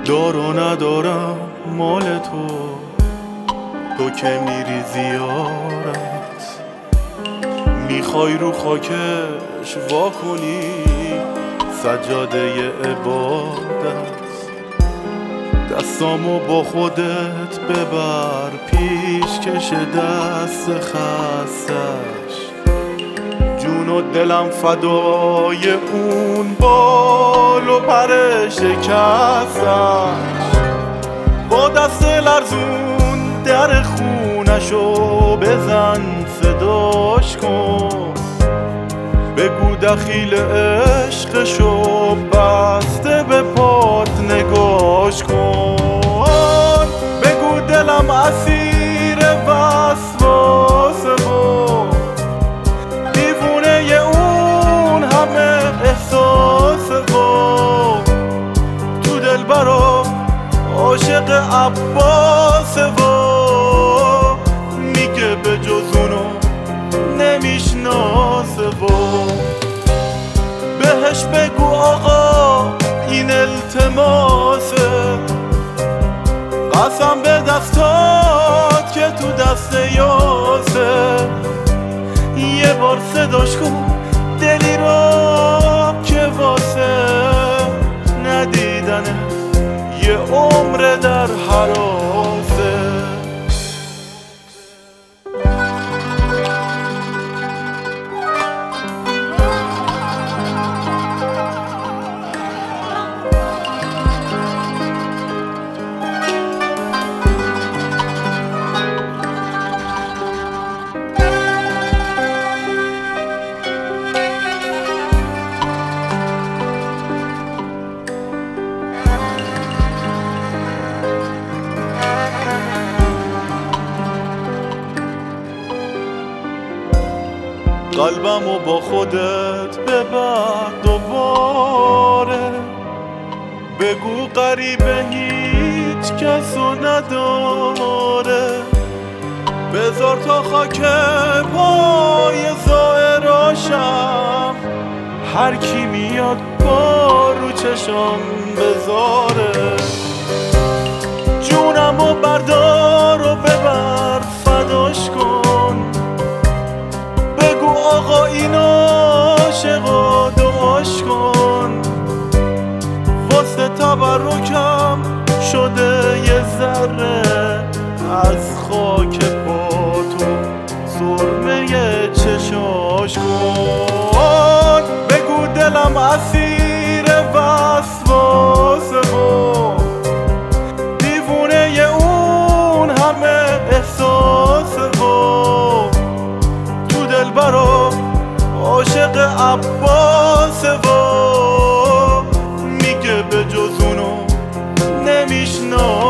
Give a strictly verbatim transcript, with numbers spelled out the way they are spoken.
دار و ندارم مال تو، تو که میری زیارت، میخوای رو خاکش وا کنی سجاده عبادت. دستامو با خودت ببر پیش کش دست خستش، جون و دلم فدای اون بال و پر شکستش. با دست لرزون در خونشو بزن صداش کن، بگو دخیل عشقشو بسته به پات نگاش کن. بگو دلم اسیر وسواسه و دیوونه اون همه احساسه و تو دل برا عاشق عباسه و میگه به جز اونو نمیشناسه و بهش بگو آقا این التماسه، قسم به دستات که تو دست یاسه. یه بار صداش کن دلی را که واسه ندیدنه یه عمر در حراسه. قلبمو با خودت ببر دوباره، بگو غریبه هیچ کسو نداره. بذار تا خاک پای زائراشم هر کی میاد با رو چشم بذاره. جونمو بردار و ببر فداش کن، آقا این عاشقا دعاش کن. واسه تبرکم شده یه ذره از خاک پا تو سرمه چشاش کن. بگو دلم اسیر وسواسه و دیوونه اون همه احساسه و تو دل برا عاشق عباسه و میگه به جز اونو نمیشنا